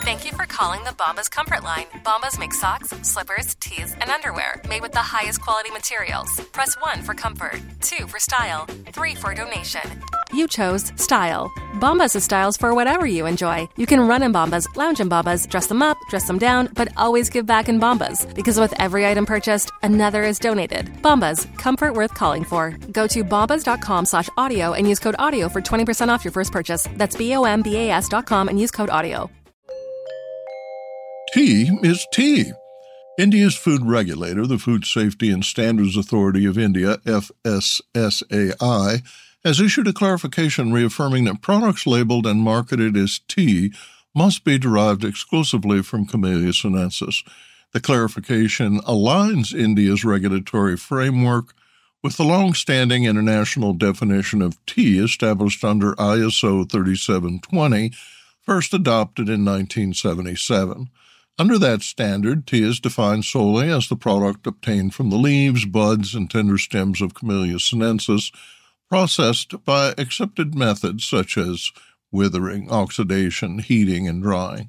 Thank you for calling the Bombas Comfort Line. Bombas make socks, slippers, tees, and underwear made with the highest quality materials. Press 1 for comfort, 2 for style, 3 for donation. You chose style. Bombas has styles for whatever you enjoy. You can run in Bombas, lounge in Bombas, dress them up, dress them down, but always give back in Bombas. Because with every item purchased, another is donated. Bombas, comfort worth calling for. Go to bombas.com/audio and use code AUDIO for 20% off your first purchase. That's BOMBAS.com and use code AUDIO. Tea is tea. India's food regulator, the Food Safety and Standards Authority of India, FSSAI, has issued a clarification reaffirming that products labeled and marketed as tea must be derived exclusively from Camellia sinensis. The clarification aligns India's regulatory framework with the long-standing international definition of tea established under ISO 3720, first adopted in 1977. Under that standard, tea is defined solely as the product obtained from the leaves, buds, and tender stems of Camellia sinensis, processed by accepted methods such as withering, oxidation, heating, and drying.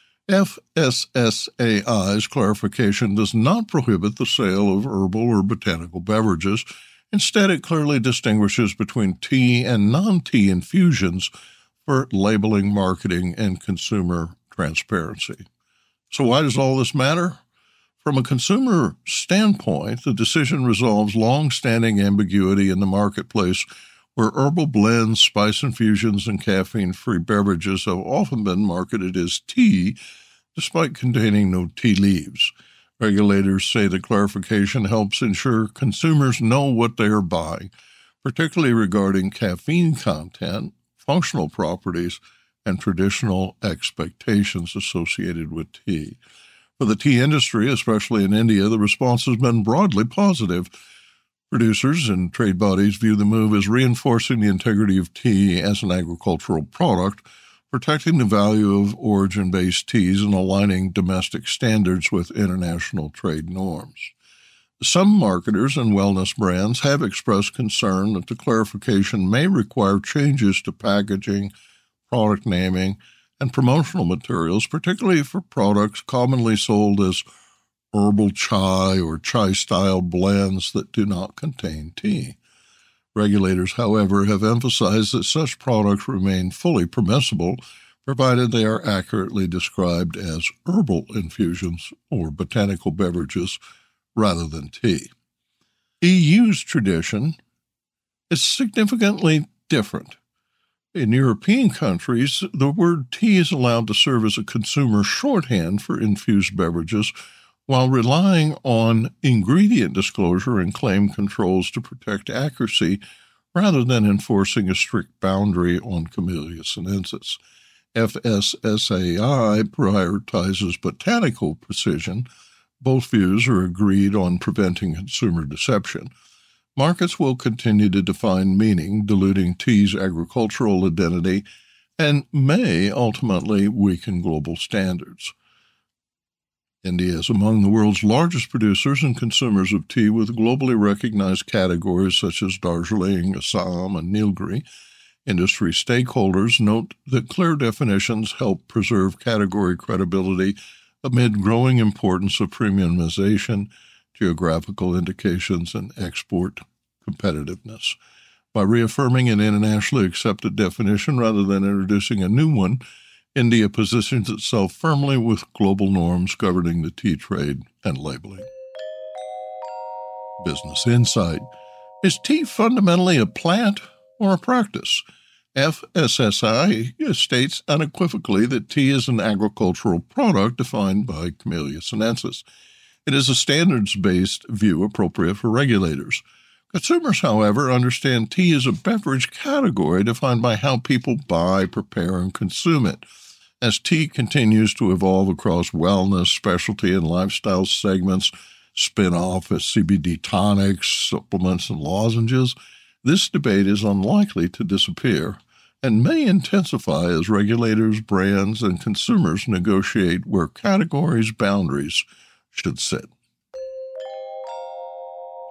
FSSAI's clarification does not prohibit the sale of herbal or botanical beverages. Instead, it clearly distinguishes between tea and non-tea infusions for labeling, marketing, and consumer transparency. So why does all this matter? From a consumer standpoint, the decision resolves long-standing ambiguity in the marketplace where herbal blends, spice infusions, and caffeine-free beverages have often been marketed as tea, despite containing no tea leaves. Regulators say the clarification helps ensure consumers know what they are buying, particularly regarding caffeine content, functional properties, and traditional expectations associated with tea. For the tea industry, especially in India, the response has been broadly positive. Producers and trade bodies view the move as reinforcing the integrity of tea as an agricultural product, protecting the value of origin-based teas, and aligning domestic standards with international trade norms. Some marketers and wellness brands have expressed concern that the clarification may require changes to packaging, product naming, and promotional materials, particularly for products commonly sold as herbal chai or chai-style blends that do not contain tea. Regulators, however, have emphasized that such products remain fully permissible, provided they are accurately described as herbal infusions or botanical beverages rather than tea. EU's tradition is significantly different. In European countries, the word tea is allowed to serve as a consumer shorthand for infused beverages while relying on ingredient disclosure and claim controls to protect accuracy rather than enforcing a strict boundary on Camellia sinensis. FSSAI prioritizes botanical precision. Both views are agreed on preventing consumer deception. Markets will continue to define meaning, diluting tea's agricultural identity, and may ultimately weaken global standards. India is among the world's largest producers and consumers of tea, with globally recognized categories such as Darjeeling, Assam, and Nilgiri. Industry stakeholders note that clear definitions help preserve category credibility amid growing importance of premiumization, geographical indications, and export competitiveness. By reaffirming an internationally accepted definition rather than introducing a new one, India positions itself firmly with global norms governing the tea trade and labeling. Business Insight. Is tea fundamentally a plant or a practice? FSSAI states unequivocally that tea is an agricultural product defined by Camellia sinensis. It is a standards-based view appropriate for regulators. Consumers, however, understand tea as a beverage category defined by how people buy, prepare, and consume it. As tea continues to evolve across wellness, specialty, and lifestyle segments, spin-off as CBD tonics, supplements, and lozenges, this debate is unlikely to disappear and may intensify as regulators, brands, and consumers negotiate where categories' boundaries should sit.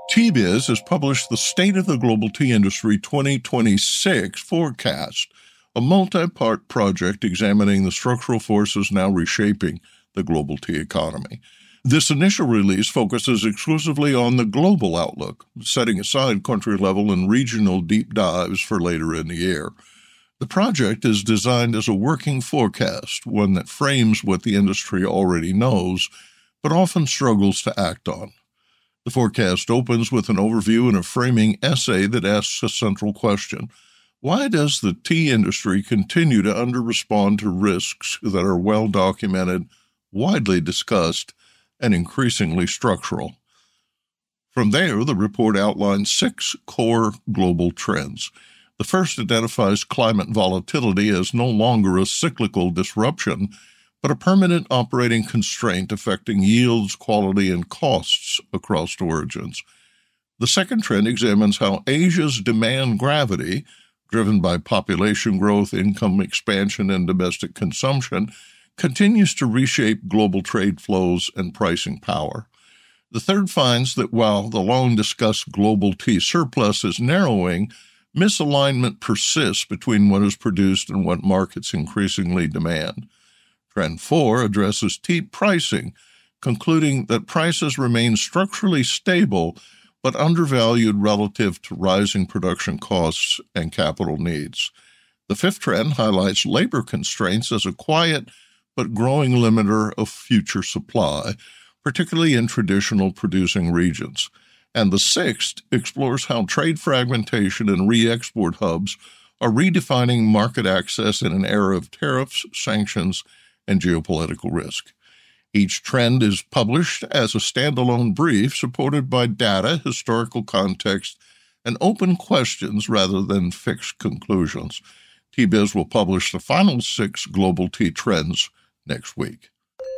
TeaBiz has published the State of the Global Tea Industry 2026 forecast. a multi-part project examining the structural forces now reshaping the global tea economy. This initial release focuses exclusively on the global outlook, setting aside country-level and regional deep dives for later in the year. The project is designed as a working forecast, one that frames what the industry already knows, but often struggles to act on. The forecast opens with an overview and a framing essay that asks a central question. Why does the tea industry continue to under-respond to risks that are well documented, widely discussed, and increasingly structural? From there, the report outlines 6 core global trends. The first identifies climate volatility as no longer a cyclical disruption, but a permanent operating constraint affecting yields, quality, and costs across origins. The second trend examines how Asia's demand gravity, driven by population growth, income expansion, and domestic consumption, continues to reshape global trade flows and pricing power. The third finds that while the long-discussed global tea surplus is narrowing, misalignment persists between what is produced and what markets increasingly demand. Trend 4 addresses tea pricing, concluding that prices remain structurally stable but undervalued relative to rising production costs and capital needs. The fifth trend highlights labor constraints as a quiet but growing limiter of future supply, particularly in traditional producing regions. And the sixth explores how trade fragmentation and re-export hubs are redefining market access in an era of tariffs, sanctions, and geopolitical risk. Each trend is published as a standalone brief supported by data, historical context, and open questions rather than fixed conclusions. TBiz will publish the final 6 global tea trends next week.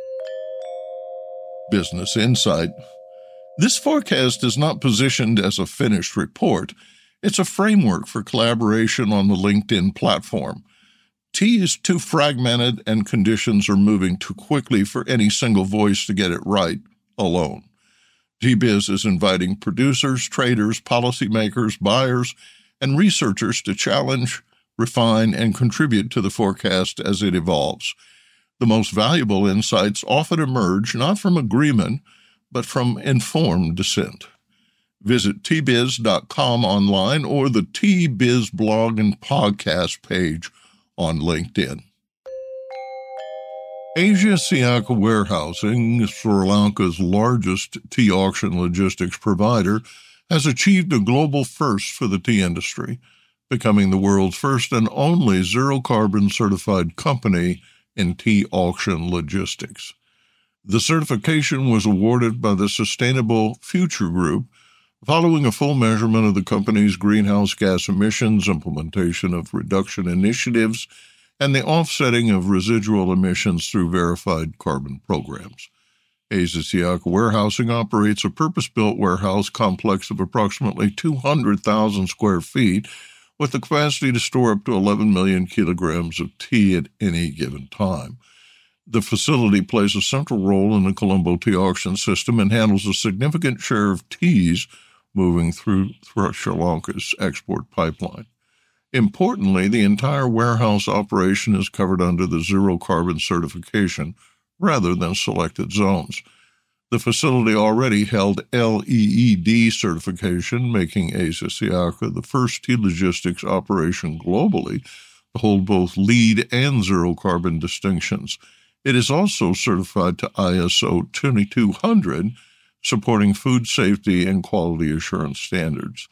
Business Insight. This forecast is not positioned as a finished report. It's a framework for collaboration on the LinkedIn platform. Tea is too fragmented and conditions are moving too quickly for any single voice to get it right alone. TBiz is inviting producers, traders, policymakers, buyers, and researchers to challenge, refine, and contribute to the forecast as it evolves. The most valuable insights often emerge not from agreement, but from informed dissent. Visit tbiz.com online or the TBiz blog and podcast page on LinkedIn. Asiasiaka Warehousing, Sri Lanka's largest tea auction logistics provider, has achieved a global first for the tea industry, becoming the world's first and only zero-carbon certified company in tea auction logistics. The certification was awarded by the Sustainable Future Group following a full measurement of the company's greenhouse gas emissions, implementation of reduction initiatives, and the offsetting of residual emissions through verified carbon programs. Asiasiaka Warehousing operates a purpose-built warehouse complex of approximately 200,000 square feet with the capacity to store up to 11 million kilograms of tea at any given time. The facility plays a central role in the Colombo tea auction system and handles a significant share of teas moving through Sri Lanka's export pipeline. Importantly, the entire warehouse operation is covered under the zero-carbon certification rather than selected zones. The facility already held LEED certification, making Asiasiaka the first tea logistics operation globally to hold both LEED and zero-carbon distinctions. It is also certified to ISO 2200, supporting food safety and quality assurance standards.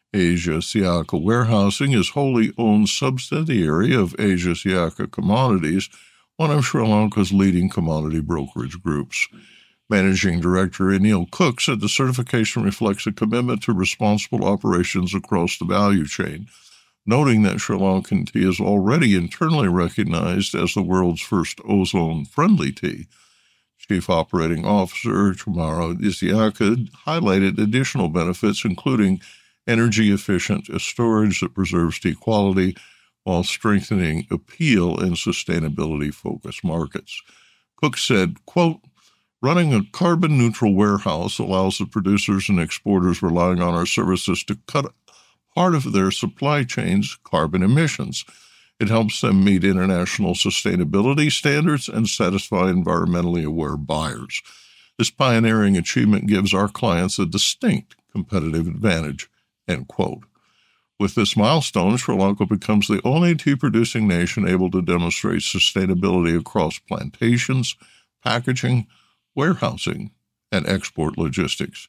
Asiasiaka Warehousing is wholly owned subsidiary of Asiasiaka Commodities, one of Sri Lanka's leading commodity brokerage groups. Managing Director Anil Cook said the certification reflects a commitment to responsible operations across the value chain, noting that Sri Lankan tea is already internally recognized as the world's first ozone-friendly tea. Chief Operating Officer Chamara Isiaka highlighted additional benefits, including energy-efficient storage that preserves tea quality while strengthening appeal in sustainability-focused markets. Cook said, quote, "Running a carbon-neutral warehouse allows the producers and exporters relying on our services to cut part of their supply chain's carbon emissions. It helps them meet international sustainability standards and satisfy environmentally aware buyers. This pioneering achievement gives our clients a distinct competitive advantage, end quote. With this milestone, Sri Lanka becomes the only tea-producing nation able to demonstrate sustainability across plantations, packaging, warehousing, and export logistics.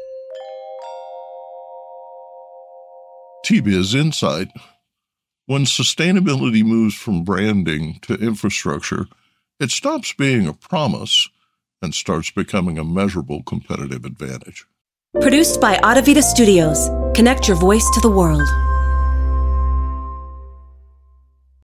TBiz Insight. When sustainability moves from branding to infrastructure, it stops being a promise and starts becoming a measurable competitive advantage. Produced by Audavita Studios. Connect your voice to the world.